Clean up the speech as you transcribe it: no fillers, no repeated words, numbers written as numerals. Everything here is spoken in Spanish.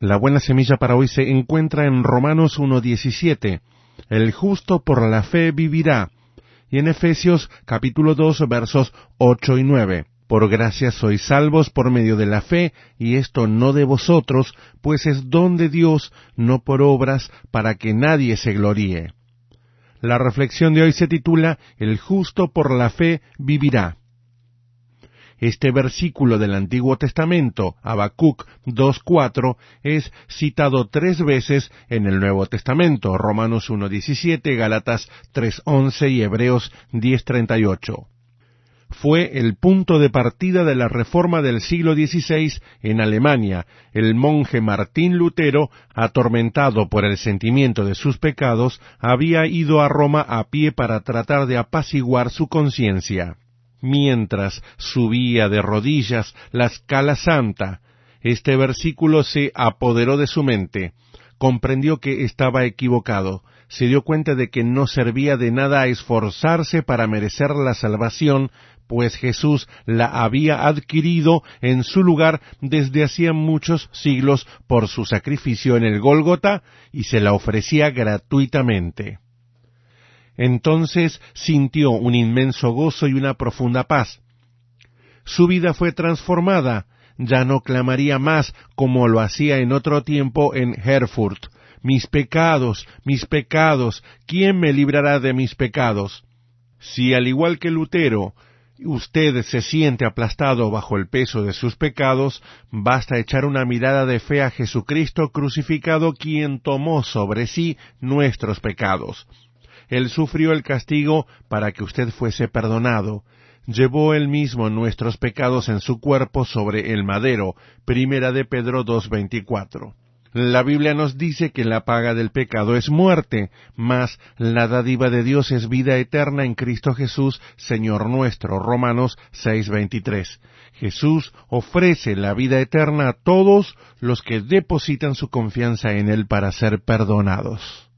La buena semilla para hoy se encuentra en Romanos 1:17. El justo por la fe vivirá. Y en Efesios capítulo 2 versos 8 y 9. Por gracia sois salvos por medio de la fe, y esto no de vosotros, pues es don de Dios, no por obras, para que nadie se gloríe. La reflexión de hoy se titula El justo por la fe vivirá. Este versículo del Antiguo Testamento, Habacuc 2:4, es citado 3 veces en el Nuevo Testamento, Romanos 1:17, Gálatas 3:11 y Hebreos 10:38. Fue el punto de partida de la Reforma del siglo XVI en Alemania. El monje Martín Lutero, atormentado por el sentimiento de sus pecados, había ido a Roma a pie para tratar de apaciguar su conciencia. Mientras subía de rodillas la escala santa, este versículo se apoderó de su mente. Comprendió que estaba equivocado. Se dio cuenta de que no servía de nada esforzarse para merecer la salvación, pues Jesús la había adquirido en su lugar desde hacía muchos siglos por su sacrificio en el Gólgota, y se la ofrecía gratuitamente. Entonces sintió un inmenso gozo y una profunda paz. Su vida fue transformada. Ya no clamaría más como lo hacía en otro tiempo en Erfurt. Mis pecados, ¿quién me librará de mis pecados? Si al igual que Lutero, usted se siente aplastado bajo el peso de sus pecados, basta echar una mirada de fe a Jesucristo crucificado, quien tomó sobre sí nuestros pecados. Él sufrió el castigo para que usted fuese perdonado. Llevó él mismo nuestros pecados en su cuerpo sobre el madero. Primera de Pedro 2:24. La Biblia nos dice que la paga del pecado es muerte, mas la dádiva de Dios es vida eterna en Cristo Jesús, Señor nuestro. Romanos 6:23. Jesús ofrece la vida eterna a todos los que depositan su confianza en Él para ser perdonados.